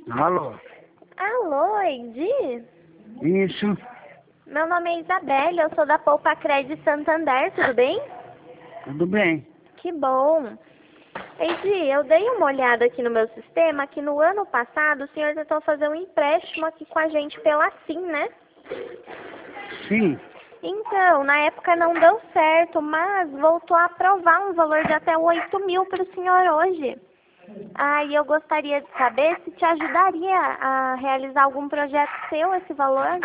Alô? Alô, Eidi? Isso? Meu nome é Isabelle, eu sou da Poupa Cred Santander, tudo bem? Tudo bem? Que bom. Eidi, eu dei uma olhada aqui no meu sistema, que no ano passado o senhor tentou fazer um empréstimo aqui com a gente pela SIM, né? Sim. Então, na época não deu certo, mas voltou a aprovar um valor de até 8.000 para o senhor hoje. Aí eu gostaria de saber se te ajudaria a realizar algum projeto seu esse valor.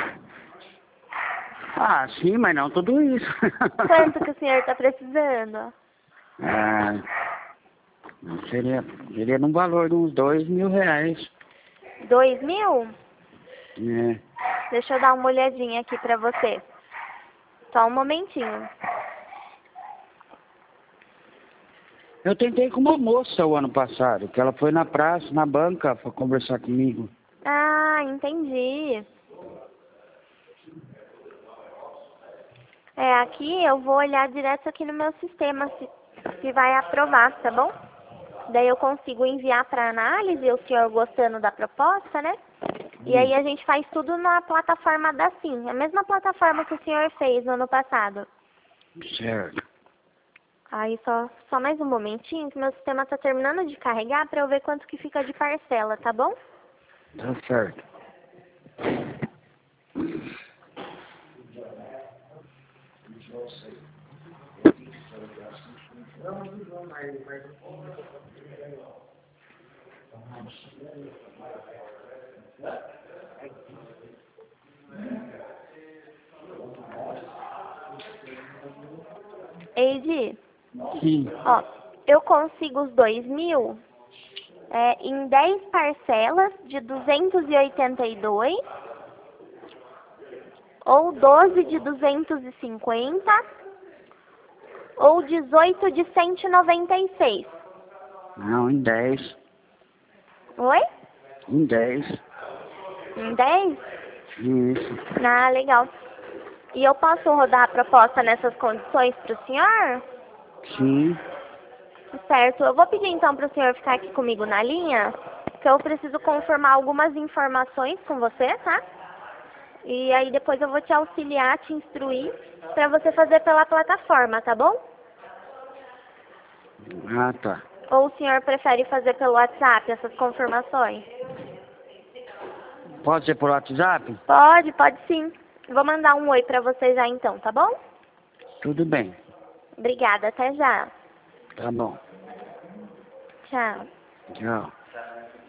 Ah, sim, mas não tudo isso. Quanto que o senhor está precisando? Ah, seria num valor de uns R$ 2.000. 2.000? É. Deixa eu dar uma olhadinha aqui pra você. Só um momentinho. Eu tentei com uma moça o ano passado, que ela foi na praça, na banca, para conversar comigo. Ah, entendi. É, aqui eu vou olhar direto aqui no meu sistema se vai aprovar, tá bom? Daí eu consigo enviar para análise, o senhor gostando da proposta, né? E aí a gente faz tudo na plataforma da SIM, a mesma plataforma que o senhor fez no ano passado. Certo. Aí só mais um momentinho que meu sistema tá terminando de carregar para eu ver quanto que fica de parcela, tá bom? Tá certo. Eide, Sim. ó, eu consigo os 2.000 em 10 parcelas de 282 ou 12 de 250 ou 18 de 196. Não, em 10. Oi? Em 10. Em 10? Isso. Ah, legal. E eu posso rodar a proposta nessas condições para o senhor? Sim. Certo. Eu vou pedir então para o senhor ficar aqui comigo na linha, que eu preciso confirmar algumas informações com você, tá? E aí depois eu vou te auxiliar, te instruir para você fazer pela plataforma, tá bom? Ah, tá. Ou o senhor prefere fazer pelo WhatsApp essas confirmações? Pode ser por WhatsApp? Pode sim. Vou mandar um oi para você já então, tá bom? Tudo bem. Obrigada, até já. Tá bom. Tchau. Tchau.